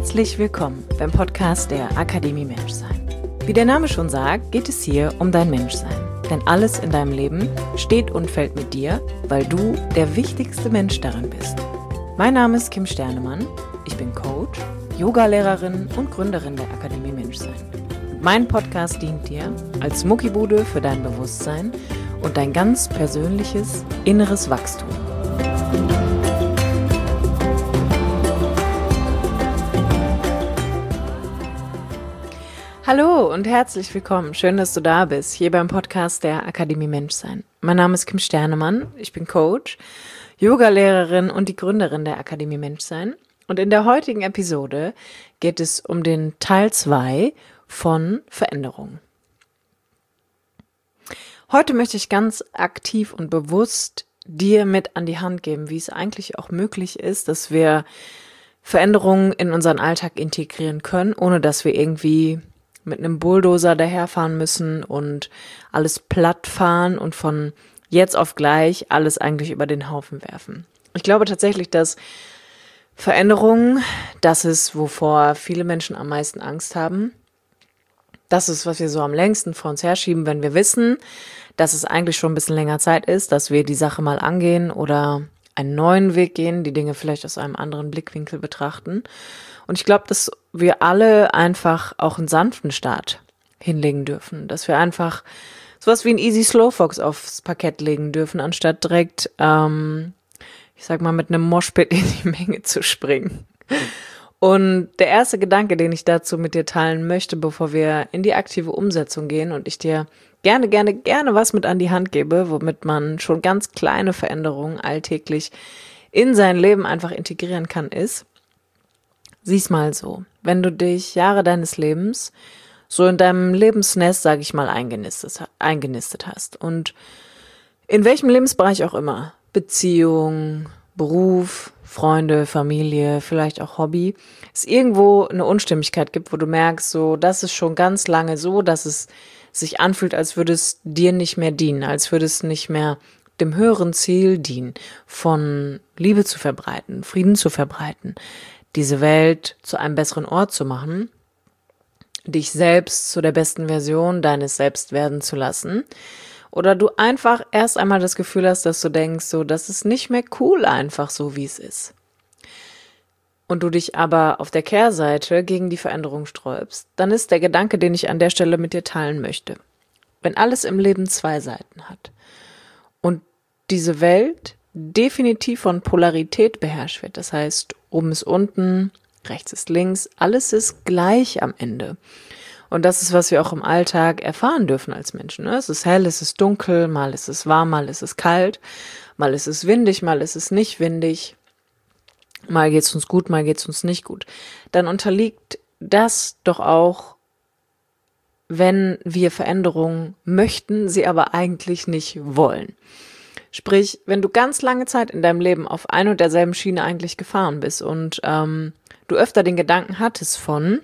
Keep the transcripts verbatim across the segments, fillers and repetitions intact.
Herzlich willkommen beim Podcast der Akademie Menschsein. Wie der Name schon sagt, geht es hier um dein Menschsein. Denn alles in deinem Leben steht und fällt mit dir, weil du der wichtigste Mensch darin bist. Mein Name ist Kim Sternemann, ich bin Coach, Yogalehrerin und Gründerin der Akademie Menschsein. Mein Podcast dient dir als Muckibude für dein Bewusstsein und dein ganz persönliches inneres Wachstum. Hallo und herzlich willkommen. Schön, dass du da bist, hier beim Podcast der Akademie Menschsein. Mein Name ist Kim Sternemann, ich bin Coach, Yogalehrerin und die Gründerin der Akademie Menschsein. Und in der heutigen Episode geht es um den Teil zwei von Veränderung. Heute möchte ich ganz aktiv und bewusst dir mit an die Hand geben, wie es eigentlich auch möglich ist, dass wir Veränderungen in unseren Alltag integrieren können, ohne dass wir irgendwie mit einem Bulldozer daherfahren müssen und alles platt fahren und von jetzt auf gleich alles eigentlich über den Haufen werfen. Ich glaube tatsächlich, dass Veränderung, das ist, wovor viele Menschen am meisten Angst haben. Das ist, was wir so am längsten vor uns herschieben, wenn wir wissen, dass es eigentlich schon ein bisschen länger Zeit ist, dass wir die Sache mal angehen oder einen neuen Weg gehen, die Dinge vielleicht aus einem anderen Blickwinkel betrachten. Und ich glaube, dass wir alle einfach auch einen sanften Start hinlegen dürfen, dass wir einfach sowas wie ein Easy Slow Fox aufs Parkett legen dürfen, anstatt direkt, ähm, ich sag mal, mit einem Moshpit in die Menge zu springen. Und der erste Gedanke, den ich dazu mit dir teilen möchte, bevor wir in die aktive Umsetzung gehen und ich dir gerne, gerne, gerne was mit an die Hand gebe, womit man schon ganz kleine Veränderungen alltäglich in sein Leben einfach integrieren kann, ist, sieh's mal so, wenn du dich Jahre deines Lebens so in deinem Lebensnest, sage ich mal, eingenistet, eingenistet hast und in welchem Lebensbereich auch immer, Beziehung, Beruf, Freunde, Familie, vielleicht auch Hobby, es irgendwo eine Unstimmigkeit gibt, wo du merkst, so, das ist schon ganz lange so, dass es sich anfühlt, als würde es dir nicht mehr dienen, als würde es nicht mehr dem höheren Ziel dienen, von Liebe zu verbreiten, Frieden zu verbreiten, diese Welt zu einem besseren Ort zu machen, dich selbst zu der besten Version deines Selbst werden zu lassen. Oder du einfach erst einmal das Gefühl hast, dass du denkst, so, das ist nicht mehr cool einfach so, wie es ist. Und du dich aber auf der Kehrseite gegen die Veränderung sträubst, dann ist der Gedanke, den ich an der Stelle mit dir teilen möchte. Wenn alles im Leben zwei Seiten hat und diese Welt definitiv von Polarität beherrscht wird, das heißt, oben ist unten, rechts ist links, alles ist gleich am Ende. Und das ist, was wir auch im Alltag erfahren dürfen als Menschen. Es ist hell, es ist dunkel, mal ist es warm, mal ist es kalt, mal ist es windig, mal ist es nicht windig, mal geht's uns gut, mal geht's uns nicht gut. Dann unterliegt das doch auch, wenn wir Veränderungen möchten, sie aber eigentlich nicht wollen. Sprich, wenn du ganz lange Zeit in deinem Leben auf ein und derselben Schiene eigentlich gefahren bist und ähm, du öfter den Gedanken hattest von,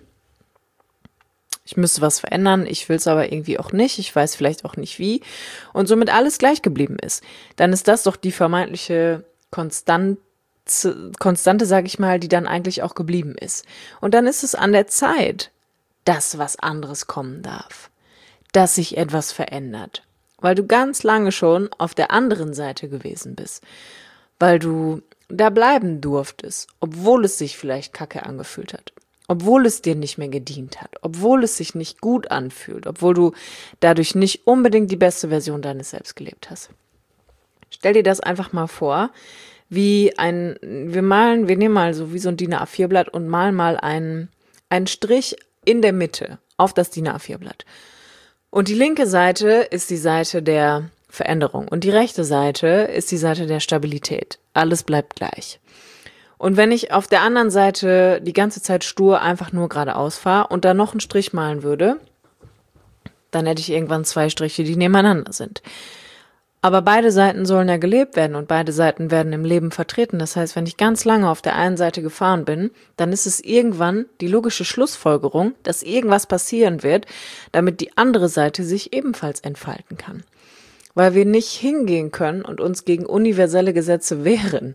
ich müsste was verändern, ich will es aber irgendwie auch nicht, ich weiß vielleicht auch nicht wie und somit alles gleich geblieben ist, dann ist das doch die vermeintliche Konstante, Konstante, sage ich mal, die dann eigentlich auch geblieben ist. Und dann ist es an der Zeit, dass was anderes kommen darf, dass sich etwas verändert, weil du ganz lange schon auf der anderen Seite gewesen bist, weil du da bleiben durftest, obwohl es sich vielleicht kacke angefühlt hat, obwohl es dir nicht mehr gedient hat, obwohl es sich nicht gut anfühlt, obwohl du dadurch nicht unbedingt die beste Version deines Selbst gelebt hast. Stell dir das einfach mal vor, wie ein, wir malen, wir nehmen mal so wie so ein D I N A vier Blatt und malen mal einen, einen Strich in der Mitte auf das D I N A vier Blatt. Und die linke Seite ist die Seite der Veränderung und die rechte Seite ist die Seite der Stabilität. Alles bleibt gleich. Und wenn ich auf der anderen Seite die ganze Zeit stur einfach nur geradeaus fahre und da noch einen Strich malen würde, dann hätte ich irgendwann zwei Striche, die nebeneinander sind. Aber beide Seiten sollen ja gelebt werden und beide Seiten werden im Leben vertreten. Das heißt, wenn ich ganz lange auf der einen Seite gefahren bin, dann ist es irgendwann die logische Schlussfolgerung, dass irgendwas passieren wird, damit die andere Seite sich ebenfalls entfalten kann. Weil wir nicht hingehen können und uns gegen universelle Gesetze wehren.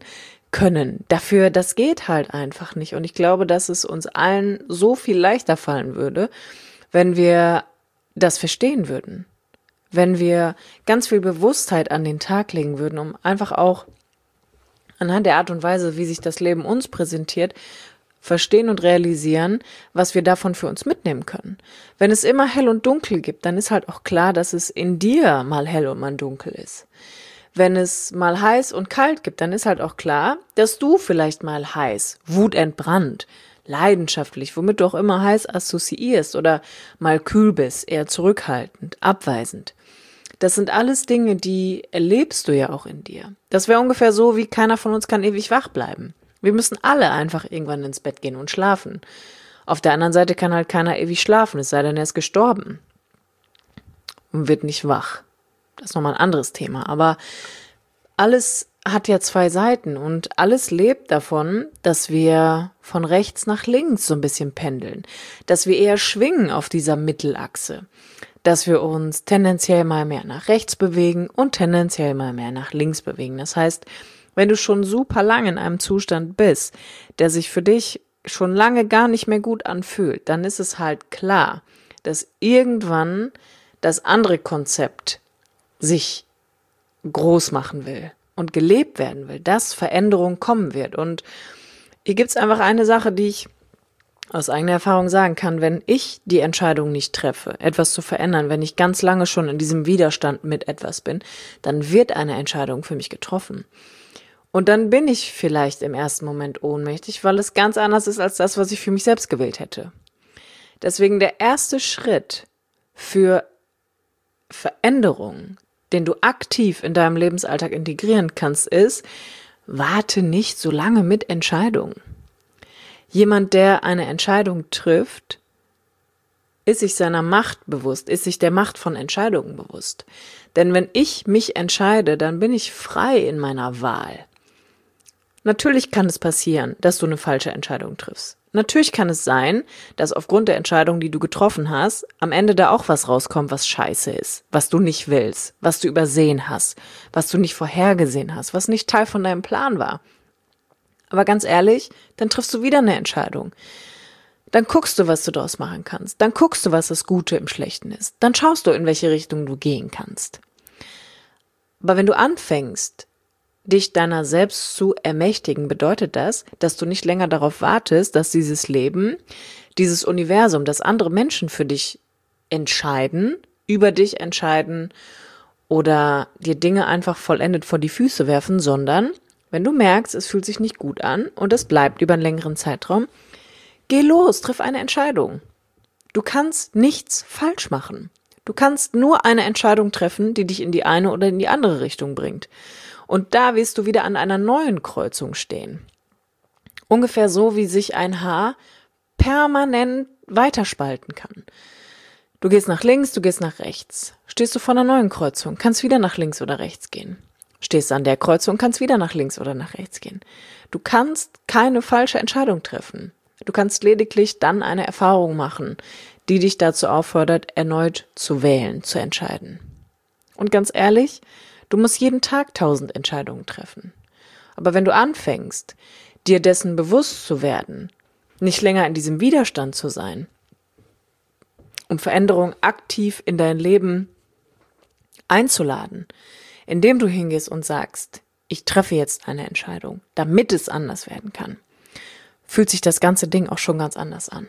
können. Dafür, das geht halt einfach nicht. Und ich glaube, dass es uns allen so viel leichter fallen würde, wenn wir das verstehen würden. Wenn wir ganz viel Bewusstheit an den Tag legen würden, um einfach auch anhand der Art und Weise, wie sich das Leben uns präsentiert, verstehen und realisieren, was wir davon für uns mitnehmen können. Wenn es immer hell und dunkel gibt, dann ist halt auch klar, dass es in dir mal hell und mal dunkel ist. Wenn es mal heiß und kalt gibt, dann ist halt auch klar, dass du vielleicht mal heiß, wutentbrannt, leidenschaftlich, womit du auch immer heiß assoziierst oder mal kühl bist, eher zurückhaltend, abweisend. Das sind alles Dinge, die erlebst du ja auch in dir. Das wäre ungefähr so, wie keiner von uns kann ewig wach bleiben. Wir müssen alle einfach irgendwann ins Bett gehen und schlafen. Auf der anderen Seite kann halt keiner ewig schlafen, es sei denn, er ist gestorben und wird nicht wach. Das ist nochmal ein anderes Thema, aber alles hat ja zwei Seiten und alles lebt davon, dass wir von rechts nach links so ein bisschen pendeln, dass wir eher schwingen auf dieser Mittelachse, dass wir uns tendenziell mal mehr nach rechts bewegen und tendenziell mal mehr nach links bewegen. Das heißt, wenn du schon super lange in einem Zustand bist, der sich für dich schon lange gar nicht mehr gut anfühlt, dann ist es halt klar, dass irgendwann das andere Konzept sich groß machen will und gelebt werden will, dass Veränderung kommen wird. Und hier gibt es einfach eine Sache, die ich aus eigener Erfahrung sagen kann: Wenn ich die Entscheidung nicht treffe, etwas zu verändern, wenn ich ganz lange schon in diesem Widerstand mit etwas bin, dann wird eine Entscheidung für mich getroffen. Und dann bin ich vielleicht im ersten Moment ohnmächtig, weil es ganz anders ist als das, was ich für mich selbst gewählt hätte. Deswegen der erste Schritt für Veränderung, den du aktiv in deinem Lebensalltag integrieren kannst, ist: Warte nicht so lange mit Entscheidungen. Jemand, der eine Entscheidung trifft, ist sich seiner Macht bewusst, ist sich der Macht von Entscheidungen bewusst. Denn wenn ich mich entscheide, dann bin ich frei in meiner Wahl. Natürlich kann es passieren, dass du eine falsche Entscheidung triffst. Natürlich kann es sein, dass aufgrund der Entscheidung, die du getroffen hast, am Ende da auch was rauskommt, was scheiße ist, was du nicht willst, was du übersehen hast, was du nicht vorhergesehen hast, was nicht Teil von deinem Plan war. Aber ganz ehrlich, dann triffst du wieder eine Entscheidung. Dann guckst du, was du daraus machen kannst. Dann guckst du, was das Gute im Schlechten ist. Dann schaust du, in welche Richtung du gehen kannst. Aber wenn du anfängst, dich deiner selbst zu ermächtigen, bedeutet das, dass du nicht länger darauf wartest, dass dieses Leben, dieses Universum, dass andere Menschen für dich entscheiden, über dich entscheiden oder dir Dinge einfach vollendet vor die Füße werfen, sondern wenn du merkst, es fühlt sich nicht gut an und es bleibt über einen längeren Zeitraum, geh los, triff eine Entscheidung. Du kannst nichts falsch machen. Du kannst nur eine Entscheidung treffen, die dich in die eine oder in die andere Richtung bringt. Und da wirst du wieder an einer neuen Kreuzung stehen. Ungefähr so, wie sich ein Haar permanent weiterspalten kann. Du gehst nach links, du gehst nach rechts. Stehst du vor einer neuen Kreuzung, kannst wieder nach links oder rechts gehen. Stehst an der Kreuzung, kannst wieder nach links oder nach rechts gehen. Du kannst keine falsche Entscheidung treffen. Du kannst lediglich dann eine Erfahrung machen, die dich dazu auffordert, erneut zu wählen, zu entscheiden. Und ganz ehrlich, du musst jeden Tag tausend Entscheidungen treffen. Aber wenn du anfängst, dir dessen bewusst zu werden, nicht länger in diesem Widerstand zu sein und Veränderung aktiv in dein Leben einzuladen, indem du hingehst und sagst, ich treffe jetzt eine Entscheidung, damit es anders werden kann, fühlt sich das ganze Ding auch schon ganz anders an.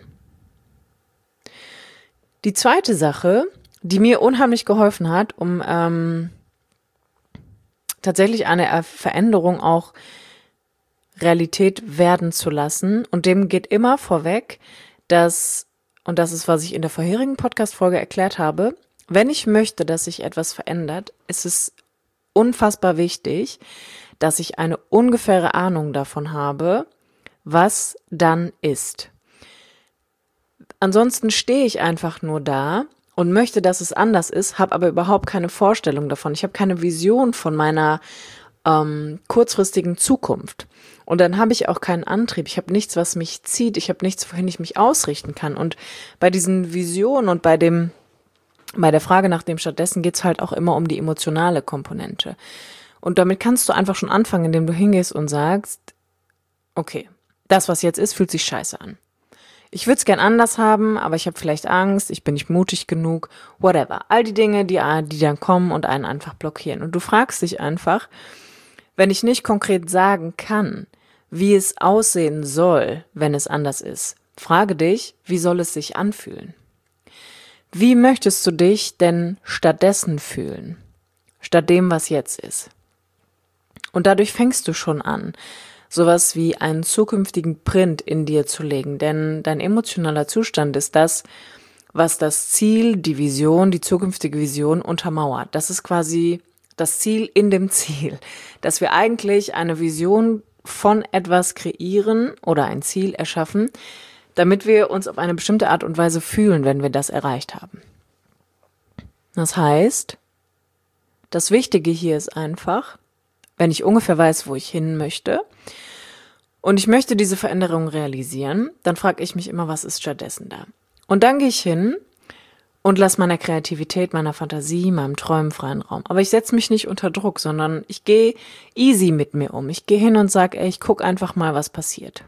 Die zweite Sache, die mir unheimlich geholfen hat, um ähm, tatsächlich eine Veränderung auch Realität werden zu lassen. Und dem geht immer vorweg, dass, und das ist, was ich in der vorherigen Podcast-Folge erklärt habe, wenn ich möchte, dass sich etwas verändert, ist es unfassbar wichtig, dass ich eine ungefähre Ahnung davon habe, was dann ist. Ansonsten stehe ich einfach nur da und möchte, dass es anders ist, habe aber überhaupt keine Vorstellung davon. Ich habe keine Vision von meiner ähm, kurzfristigen Zukunft. Und dann habe ich auch keinen Antrieb. Ich habe nichts, was mich zieht. Ich habe nichts, wohin ich mich ausrichten kann. Und bei diesen Visionen und bei dem, bei der Frage nach dem stattdessen geht es halt auch immer um die emotionale Komponente. Und damit kannst du einfach schon anfangen, indem du hingehst und sagst, okay, das, was jetzt ist, fühlt sich scheiße an. Ich würde es gern anders haben, aber ich habe vielleicht Angst, ich bin nicht mutig genug, whatever. All die Dinge, die, die dann kommen und einen einfach blockieren. Und du fragst dich einfach, wenn ich nicht konkret sagen kann, wie es aussehen soll, wenn es anders ist, frage dich, wie soll es sich anfühlen? Wie möchtest du dich denn stattdessen fühlen? Statt dem, was jetzt ist. Und dadurch fängst du schon an, sowas wie einen zukünftigen Print in dir zu legen, denn dein emotionaler Zustand ist das, was das Ziel, die Vision, die zukünftige Vision untermauert. Das ist quasi das Ziel in dem Ziel, dass wir eigentlich eine Vision von etwas kreieren oder ein Ziel erschaffen, damit wir uns auf eine bestimmte Art und Weise fühlen, wenn wir das erreicht haben. Das heißt, das Wichtige hier ist einfach, wenn ich ungefähr weiß, wo ich hin möchte und ich möchte diese Veränderung realisieren, dann frage ich mich immer, was ist stattdessen da? Und dann gehe ich hin und lasse meiner Kreativität, meiner Fantasie, meinem Träumen freien Raum. Aber ich setze mich nicht unter Druck, sondern ich gehe easy mit mir um. Ich gehe hin und sage, ey, ich gucke einfach mal, was passiert.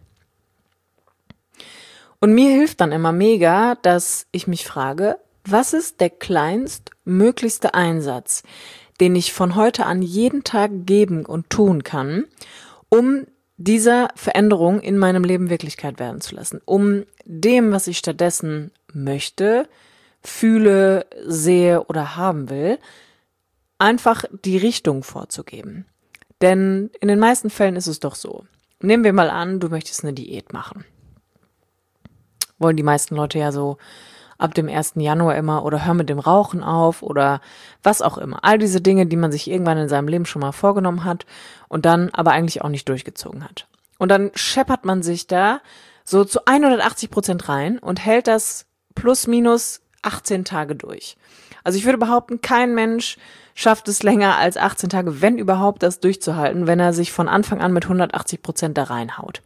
Und mir hilft dann immer mega, dass ich mich frage, was ist der kleinstmöglichste Einsatz, den ich von heute an jeden Tag geben und tun kann, um dieser Veränderung in meinem Leben Wirklichkeit werden zu lassen, um dem, was ich stattdessen möchte, fühle, sehe oder haben will, einfach die Richtung vorzugeben. Denn in den meisten Fällen ist es doch so. Nehmen wir mal an, du möchtest eine Diät machen. Wollen die meisten Leute ja so ab dem ersten Januar immer oder hör mit dem Rauchen auf oder was auch immer. All diese Dinge, die man sich irgendwann in seinem Leben schon mal vorgenommen hat und dann aber eigentlich auch nicht durchgezogen hat. Und dann scheppert man sich da so zu hundertachtzig Prozent rein und hält das plus minus achtzehn Tage durch. Also ich würde behaupten, kein Mensch schafft es länger als achtzehn Tage, wenn überhaupt, das durchzuhalten, wenn er sich von Anfang an mit hundertachtzig Prozent da reinhaut.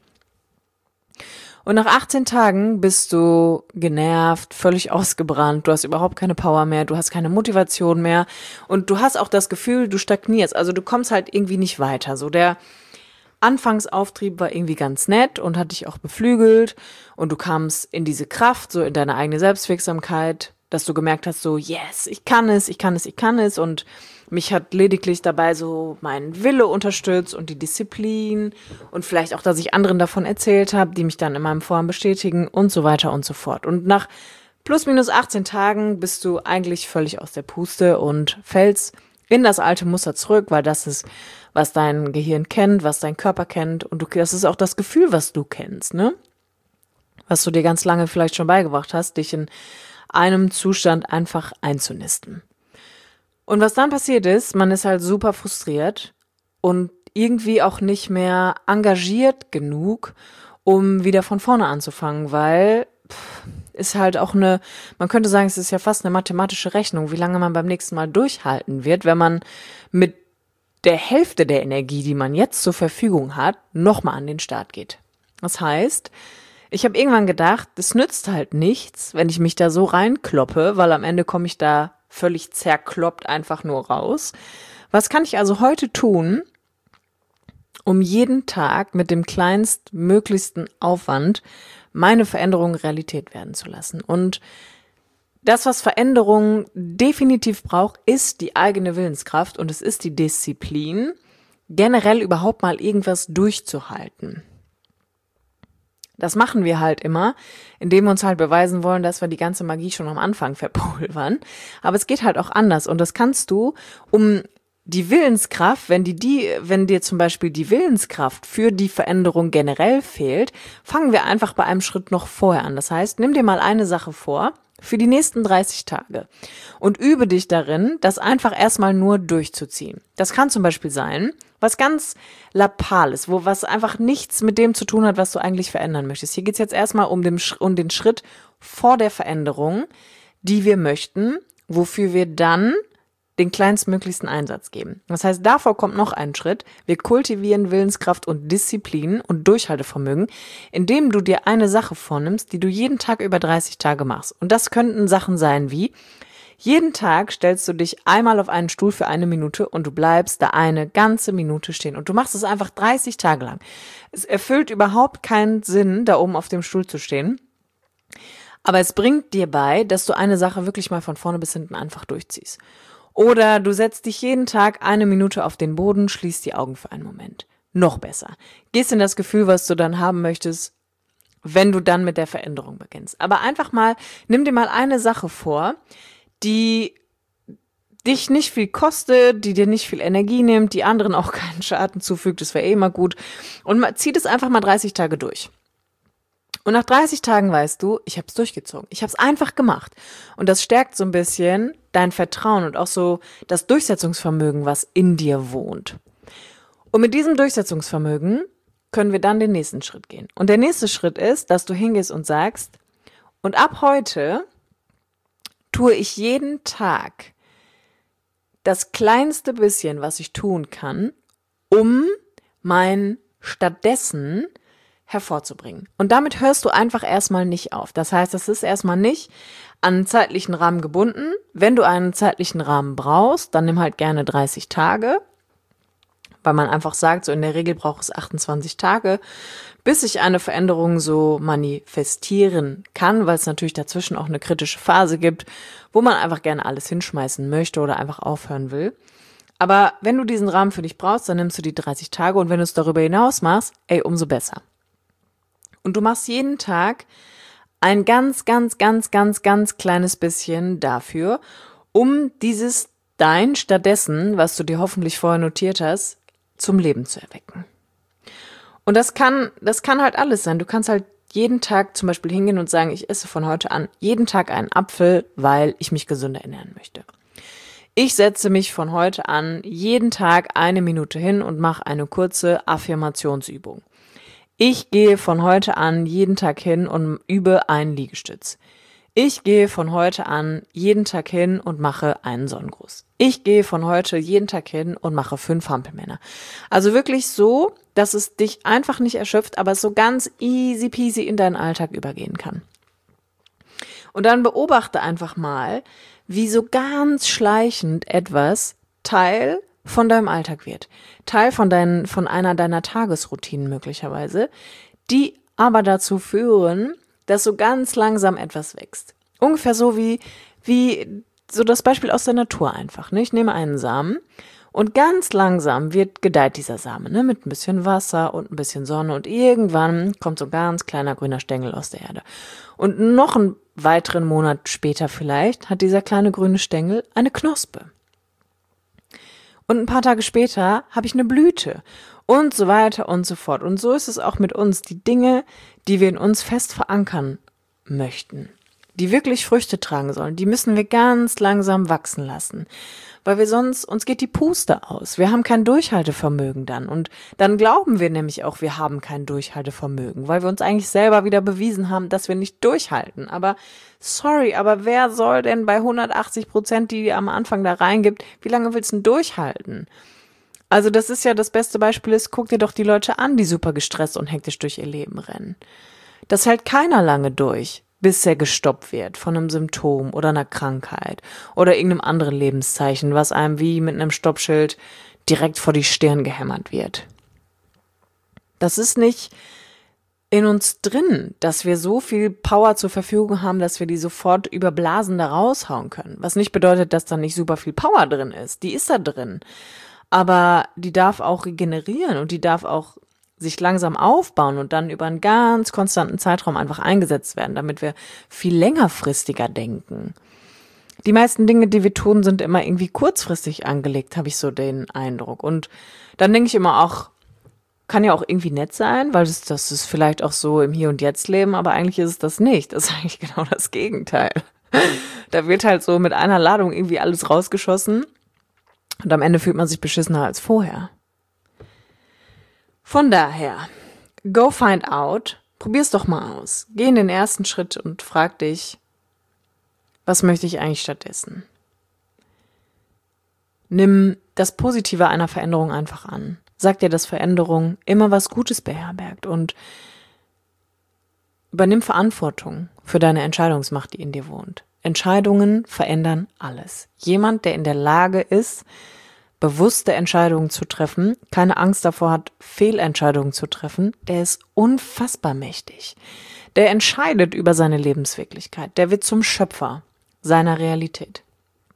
Und nach achtzehn Tagen bist du genervt, völlig ausgebrannt, du hast überhaupt keine Power mehr, du hast keine Motivation mehr und du hast auch das Gefühl, du stagnierst, also du kommst halt irgendwie nicht weiter. So der Anfangsauftrieb war irgendwie ganz nett und hat dich auch beflügelt und du kamst in diese Kraft, so in deine eigene Selbstwirksamkeit, dass du gemerkt hast, so yes, ich kann es, ich kann es, ich kann es und mich hat lediglich dabei so mein Wille unterstützt und die Disziplin und vielleicht auch, dass ich anderen davon erzählt habe, die mich dann in meinem Vorhaben bestätigen und so weiter und so fort. Und nach plus minus achtzehn Tagen bist du eigentlich völlig aus der Puste und fällst in das alte Muster zurück, weil das ist, was dein Gehirn kennt, was dein Körper kennt und du, das ist auch das Gefühl, was du kennst, ne? Was du dir ganz lange vielleicht schon beigebracht hast, dich in einem Zustand einfach einzunisten. Und was dann passiert ist, man ist halt super frustriert und irgendwie auch nicht mehr engagiert genug, um wieder von vorne anzufangen, weil pff, ist halt auch eine, man könnte sagen, es ist ja fast eine mathematische Rechnung, wie lange man beim nächsten Mal durchhalten wird, wenn man mit der Hälfte der Energie, die man jetzt zur Verfügung hat, nochmal an den Start geht. Das heißt, ich habe irgendwann gedacht, es nützt halt nichts, wenn ich mich da so reinkloppe, weil am Ende komme ich da völlig zerkloppt einfach nur raus. Was kann ich also heute tun, um jeden Tag mit dem kleinstmöglichsten Aufwand meine Veränderung Realität werden zu lassen? Und das, was Veränderung definitiv braucht, ist die eigene Willenskraft und es ist die Disziplin, generell überhaupt mal irgendwas durchzuhalten. Das machen wir halt immer, indem wir uns halt beweisen wollen, dass wir die ganze Magie schon am Anfang verpulvern. Aber es geht halt auch anders und das kannst du, um die Willenskraft, wenn die, die, wenn dir zum Beispiel die Willenskraft für die Veränderung generell fehlt, fangen wir einfach bei einem Schritt noch vorher an. Das heißt, nimm dir mal eine Sache vor für die nächsten dreißig Tage und übe dich darin, das einfach erstmal nur durchzuziehen. Das kann zum Beispiel sein, was ganz Lappales, wo was einfach nichts mit dem zu tun hat, was du eigentlich verändern möchtest. Hier geht's jetzt erstmal um den, um den Schritt vor der Veränderung, die wir möchten, wofür wir dann den kleinstmöglichsten Einsatz geben. Das heißt, davor kommt noch ein Schritt. Wir kultivieren Willenskraft und Disziplin und Durchhaltevermögen, indem du dir eine Sache vornimmst, die du jeden Tag über dreißig Tage machst. Und das könnten Sachen sein wie Jeden Tag stellst du dich einmal auf einen Stuhl für eine Minute und du bleibst da eine ganze Minute stehen. Und du machst es einfach dreißig Tage lang. Es erfüllt überhaupt keinen Sinn, da oben auf dem Stuhl zu stehen. Aber es bringt dir bei, dass du eine Sache wirklich mal von vorne bis hinten einfach durchziehst. Oder du setzt dich jeden Tag eine Minute auf den Boden, schließt die Augen für einen Moment. Noch besser. Gehst in das Gefühl, was du dann haben möchtest, wenn du dann mit der Veränderung beginnst. Aber einfach mal, nimm dir mal eine Sache vor, die dich nicht viel kostet, die dir nicht viel Energie nimmt, die anderen auch keinen Schaden zufügt, das wäre eh immer gut. Und zieh das einfach mal dreißig Tage durch. Und nach dreißig Tagen weißt du, ich habe es durchgezogen. Ich habe es einfach gemacht. Und das stärkt so ein bisschen dein Vertrauen und auch so das Durchsetzungsvermögen, was in dir wohnt. Und mit diesem Durchsetzungsvermögen können wir dann den nächsten Schritt gehen. Und der nächste Schritt ist, dass du hingehst und sagst, und ab heute tue ich jeden Tag das kleinste bisschen, was ich tun kann, um mein stattdessen hervorzubringen. Und damit hörst du einfach erstmal nicht auf. Das heißt, das ist erstmal nicht an einen zeitlichen Rahmen gebunden. Wenn du einen zeitlichen Rahmen brauchst, dann nimm halt gerne dreißig Tage, weil man einfach sagt, so in der Regel braucht es achtundzwanzig Tage, bis sich eine Veränderung so manifestieren kann, weil es natürlich dazwischen auch eine kritische Phase gibt, wo man einfach gerne alles hinschmeißen möchte oder einfach aufhören will. Aber wenn du diesen Rahmen für dich brauchst, dann nimmst du die dreißig Tage und wenn du es darüber hinaus machst, ey, umso besser. Und du machst jeden Tag ein ganz, ganz, ganz, ganz, ganz kleines bisschen dafür, um dieses Dein stattdessen, was du dir hoffentlich vorher notiert hast, zum Leben zu erwecken. Und das kann, das kann halt alles sein. Du kannst halt jeden Tag zum Beispiel hingehen und sagen, ich esse von heute an jeden Tag einen Apfel, weil ich mich gesünder ernähren möchte. Ich setze mich von heute an jeden Tag eine Minute hin und mache eine kurze Affirmationsübung. Ich gehe von heute an jeden Tag hin und übe einen Liegestütz. Ich gehe von heute an jeden Tag hin und mache einen Sonnengruß. Ich gehe von heute jeden Tag hin und mache fünf Hampelmänner. Also wirklich so, dass es dich einfach nicht erschöpft, aber es so ganz easy peasy in deinen Alltag übergehen kann. Und dann beobachte einfach mal, wie so ganz schleichend etwas Teil von deinem Alltag wird. Teil von deinen, von einer deiner Tagesroutinen möglicherweise, die aber dazu führen, dass so ganz langsam etwas wächst. Ungefähr so wie, wie so das Beispiel aus der Natur einfach. Ne? Ich nehme einen Samen und ganz langsam wird gedeiht dieser Samen, ne? Mit ein bisschen Wasser und ein bisschen Sonne und irgendwann kommt so ein ganz kleiner grüner Stängel aus der Erde. Und noch einen weiteren Monat später vielleicht hat dieser kleine grüne Stängel eine Knospe. Und ein paar Tage später habe ich eine Blüte und so weiter und so fort. Und so ist es auch mit uns. Die Dinge, die wir in uns fest verankern möchten, die wirklich Früchte tragen sollen, die müssen wir ganz langsam wachsen lassen. Weil wir sonst, uns geht die Puste aus. Wir haben kein Durchhaltevermögen dann. Und dann glauben wir nämlich auch, wir haben kein Durchhaltevermögen, weil wir uns eigentlich selber wieder bewiesen haben, dass wir nicht durchhalten. Aber sorry, aber wer soll denn bei hundertachtzig Prozent, die ihr am Anfang da reingibt, wie lange willst du denn durchhalten? Also das ist ja das beste Beispiel ist, guck dir doch die Leute an, die super gestresst und hektisch durch ihr Leben rennen. Das hält keiner lange durch, bis er gestoppt wird von einem Symptom oder einer Krankheit oder irgendeinem anderen Lebenszeichen, was einem wie mit einem Stoppschild direkt vor die Stirn gehämmert wird. Das ist nicht in uns drin, dass wir so viel Power zur Verfügung haben, dass wir die sofort überblasen da raushauen können. Was nicht bedeutet, dass da nicht super viel Power drin ist. Die ist da drin. Aber die darf auch regenerieren und die darf auch sich langsam aufbauen und dann über einen ganz konstanten Zeitraum einfach eingesetzt werden, damit wir viel längerfristiger denken. Die meisten Dinge, die wir tun, sind immer irgendwie kurzfristig angelegt, habe ich so den Eindruck. Und dann denke ich immer auch, kann ja auch irgendwie nett sein, weil das, das ist vielleicht auch so im Hier und Jetzt leben, aber eigentlich ist es das nicht. Das ist eigentlich genau das Gegenteil. Da wird halt so mit einer Ladung irgendwie alles rausgeschossen und am Ende fühlt man sich beschissener als vorher. Von daher, go find out, probier's doch mal aus. Geh in den ersten Schritt und frag dich, was möchte ich eigentlich stattdessen? Nimm das Positive einer Veränderung einfach an. Sag dir, dass Veränderung immer was Gutes beherbergt und übernimm Verantwortung für deine Entscheidungsmacht, die in dir wohnt. Entscheidungen verändern alles. Jemand, der in der Lage ist, bewusste Entscheidungen zu treffen, keine Angst davor hat, Fehlentscheidungen zu treffen, der ist unfassbar mächtig. Der entscheidet über seine Lebenswirklichkeit. Der wird zum Schöpfer seiner Realität.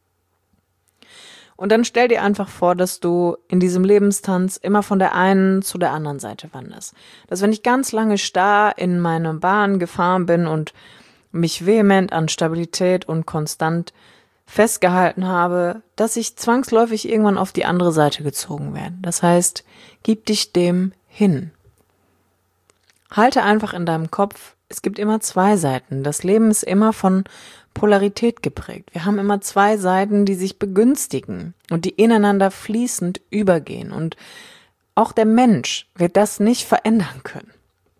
Und dann stell dir einfach vor, dass du in diesem Lebenstanz immer von der einen zu der anderen Seite wanderst. Dass wenn ich ganz lange starr in meine Bahn gefahren bin und mich vehement an Stabilität und konstant festgehalten habe, dass ich zwangsläufig irgendwann auf die andere Seite gezogen werde. Das heißt, gib dich dem hin. Halte einfach in deinem Kopf, es gibt immer zwei Seiten. Das Leben ist immer von Polarität geprägt. Wir haben immer zwei Seiten, die sich begünstigen und die ineinander fließend übergehen. Und auch der Mensch wird das nicht verändern können.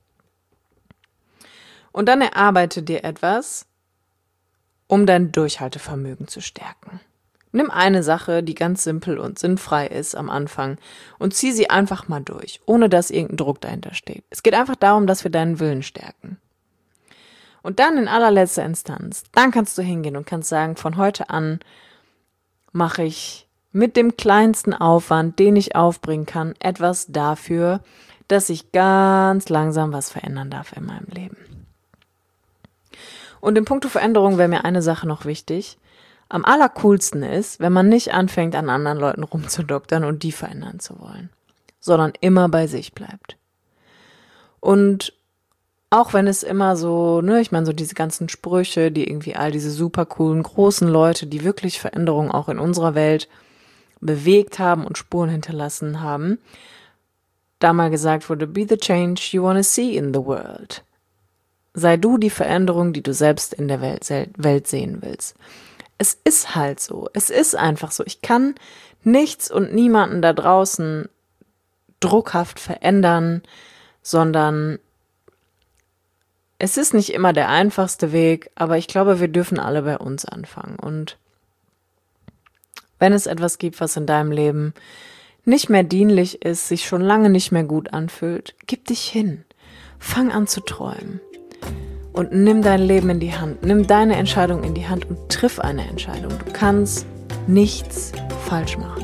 Und dann erarbeite dir etwas, um dein Durchhaltevermögen zu stärken. Nimm eine Sache, die ganz simpel und sinnfrei ist am Anfang und zieh sie einfach mal durch, ohne dass irgendein Druck dahinter steht. Es geht einfach darum, dass wir deinen Willen stärken. Und dann in allerletzter Instanz, dann kannst du hingehen und kannst sagen, von heute an mache ich mit dem kleinsten Aufwand, den ich aufbringen kann, etwas dafür, dass ich ganz langsam was verändern darf in meinem Leben. Und in puncto Veränderung wäre mir eine Sache noch wichtig. Am allercoolsten ist, wenn man nicht anfängt, an anderen Leuten rumzudoktern und die verändern zu wollen, sondern immer bei sich bleibt. Und auch wenn es immer so, ne, ich meine, so diese ganzen Sprüche, die irgendwie all diese super coolen, großen Leute, die wirklich Veränderungen auch in unserer Welt bewegt haben und Spuren hinterlassen haben, da mal gesagt wurde, be the change you wanna see in the world. Sei du die Veränderung, die du selbst in der Welt, Welt sehen willst. Es ist halt so. Es ist einfach so. Ich kann nichts und niemanden da draußen druckhaft verändern, sondern es ist nicht immer der einfachste Weg, aber ich glaube, wir dürfen alle bei uns anfangen. Und wenn es etwas gibt, was in deinem Leben nicht mehr dienlich ist, sich schon lange nicht mehr gut anfühlt, gib dich hin. Fang an zu träumen. Und nimm dein Leben in die Hand. Nimm deine Entscheidung in die Hand und triff eine Entscheidung. Du kannst nichts falsch machen.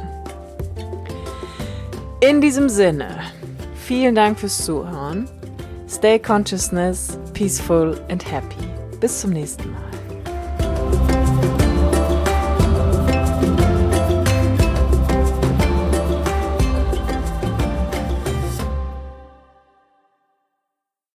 In diesem Sinne, vielen Dank fürs Zuhören. Stay consciousness, peaceful and happy. Bis zum nächsten Mal.